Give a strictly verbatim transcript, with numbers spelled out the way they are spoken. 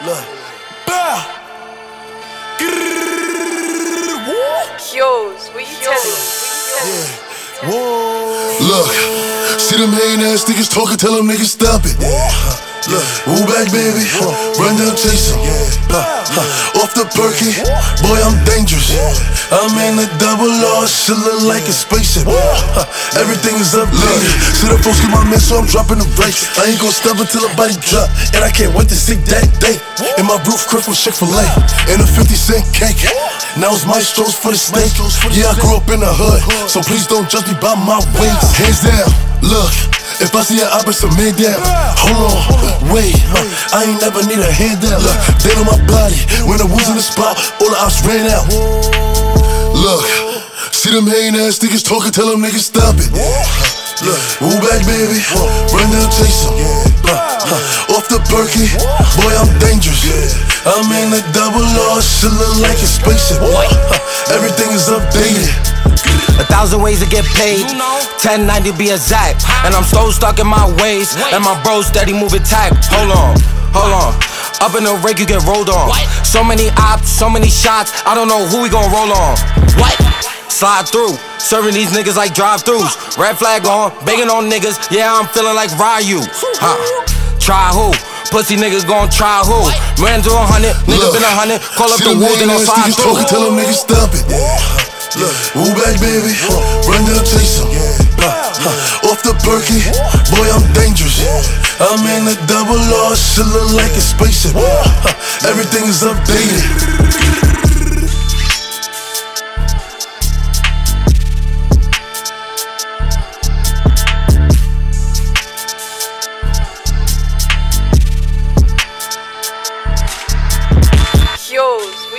Look. Bow. Yo's, what you telling? Yeah. Whoa. Look, see them hating ass niggas talking, tell them niggas stop it. Yeah. Look, woo back baby, run down chase 'em. Off the perky, boy I'm dangerous. I'm in a double R, shit look like a spaceship. Everything is updated. See the folks get my man, so I'm dropping the brakes. I ain't gon' stop until the body drop, and I can't wait to see that day. In my roof crib from Chick-fil-A, and a fifty cent cake. Now it's maestros for the steak. Yeah, I grew up in the hood, so please don't judge me by my ways. Hands down, look. If I see an opposite man down, hold on, wait, huh, I ain't never need a handout. Look, dead on my body, when I was in the spot, all the ops ran out. Look, see them hating ass niggas talking, tell them niggas stop it. Look, woo back baby, run down chase 'em. Off the perky, boy I'm dangerous. I'm in a double R, shit look like a spaceship. Everything is updated. A thousand ways to get paid, ten ninety be exact. And I'm so stuck in my ways, and my bro steady moving tight. Hold on, hold on. Up in the rig, you get rolled on. So many ops, so many shots, I don't know who we gon' roll on. What? Slide through, serving these niggas like drive-thrus. Red flag on, begging on niggas, yeah, I'm feeling like Ryu. Huh? Try who? Pussy niggas gon' try who? Ran to a hundred, niggas been a hundred. Call up the woods and I'm slide through. Talking, tell them niggas stop it. Look, woo back baby, run down chase 'em. Off the perky, boy I'm dangerous. I'm in a double R, shit look like a spaceship. Everything is updated. Yo's.